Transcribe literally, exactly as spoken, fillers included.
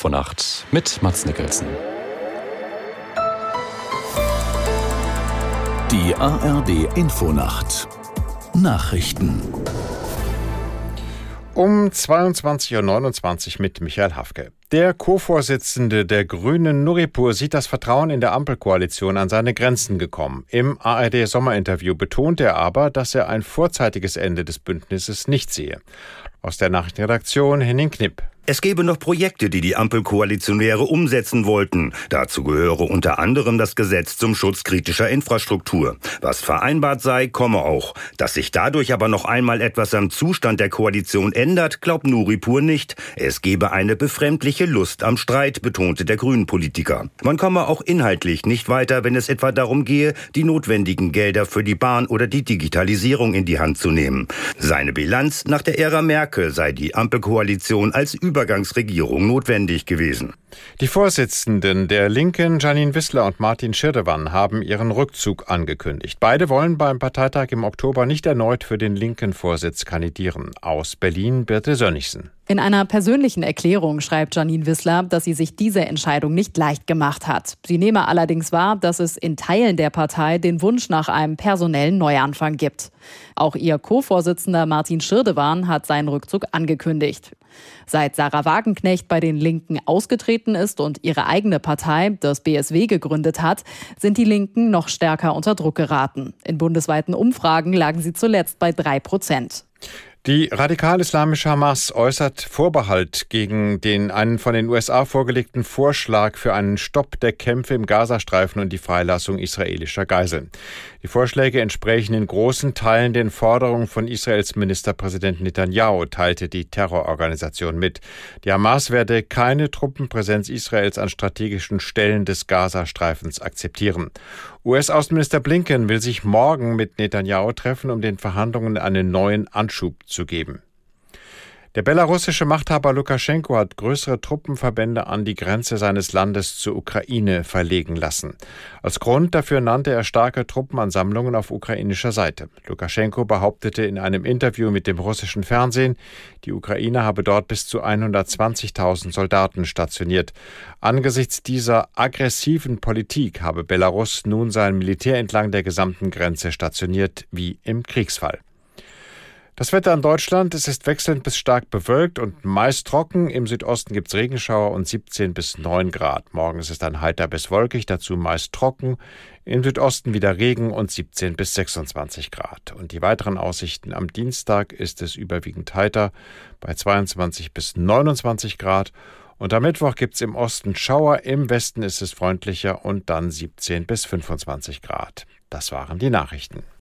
Infonacht mit Mads Nicholson. Die A R D Infonacht Nachrichten um zweiundzwanzig Uhr neunundzwanzig mit Michael Hafke. Der Co-Vorsitzende der Grünen, Nuripur, sieht das Vertrauen in der Ampelkoalition an seine Grenzen gekommen. Im A R D-Sommerinterview betont er aber, dass er ein vorzeitiges Ende des Bündnisses nicht sehe. Aus der Nachrichtenredaktion Henning Knipp. Es gebe noch Projekte, die die Ampelkoalitionäre umsetzen wollten. Dazu gehöre unter anderem das Gesetz zum Schutz kritischer Infrastruktur. Was vereinbart sei, komme auch. Dass sich dadurch aber noch einmal etwas am Zustand der Koalition ändert, glaubt Nuripur nicht. Es gebe eine befremdliche Lust am Streit, betonte der Grünen-Politiker. Man komme auch inhaltlich nicht weiter, wenn es etwa darum gehe, die notwendigen Gelder für die Bahn oder die Digitalisierung in die Hand zu nehmen. Seine Bilanz: Nach der Ära Merkel sei die Ampelkoalition als Übergangsregierung notwendig gewesen. Die Vorsitzenden der Linken, Janine Wissler und Martin Schirdewan, haben ihren Rückzug angekündigt. Beide wollen beim Parteitag im Oktober nicht erneut für den linken Vorsitz kandidieren. Aus Berlin, Birte Sönnigsen. In einer persönlichen Erklärung schreibt Janine Wissler, dass sie sich diese Entscheidung nicht leicht gemacht hat. Sie nehme allerdings wahr, dass es in Teilen der Partei den Wunsch nach einem personellen Neuanfang gibt. Auch ihr Co-Vorsitzender Martin Schirdewan hat seinen Rückzug angekündigt. Seit Sarah Wagenknecht bei den Linken ausgetreten ist und ihre eigene Partei, das B S W, gegründet hat, sind die Linken noch stärker unter Druck geraten. In bundesweiten Umfragen lagen sie zuletzt bei drei Prozent. Die radikal-islamische Hamas äußert Vorbehalt gegen den einen von den U S A vorgelegten Vorschlag für einen Stopp der Kämpfe im Gazastreifen und die Freilassung israelischer Geiseln. Die Vorschläge entsprechen in großen Teilen den Forderungen von Israels Ministerpräsident Netanyahu, teilte die Terrororganisation mit. Die Hamas werde keine Truppenpräsenz Israels an strategischen Stellen des Gazastreifens akzeptieren. U S-Außenminister Blinken will sich morgen mit Netanyahu treffen, um den Verhandlungen einen neuen Anschub zu geben. Der belarussische Machthaber Lukaschenko hat größere Truppenverbände an die Grenze seines Landes zur Ukraine verlegen lassen. Als Grund dafür nannte er starke Truppenansammlungen auf ukrainischer Seite. Lukaschenko behauptete in einem Interview mit dem russischen Fernsehen, die Ukraine habe dort bis zu hundertzwanzigtausend Soldaten stationiert. Angesichts dieser aggressiven Politik habe Belarus nun sein Militär entlang der gesamten Grenze stationiert, wie im Kriegsfall. Das Wetter in Deutschland: Es ist wechselnd bis stark bewölkt und meist trocken. Im Südosten gibt es Regenschauer und siebzehn bis neun Grad. Morgen ist es dann heiter bis wolkig, dazu meist trocken. Im Südosten wieder Regen und siebzehn bis sechsundzwanzig Grad. Und die weiteren Aussichten: Am Dienstag ist es überwiegend heiter bei zweiundzwanzig bis neunundzwanzig Grad. Und am Mittwoch gibt es im Osten Schauer, im Westen ist es freundlicher und dann siebzehn bis fünfundzwanzig Grad. Das waren die Nachrichten.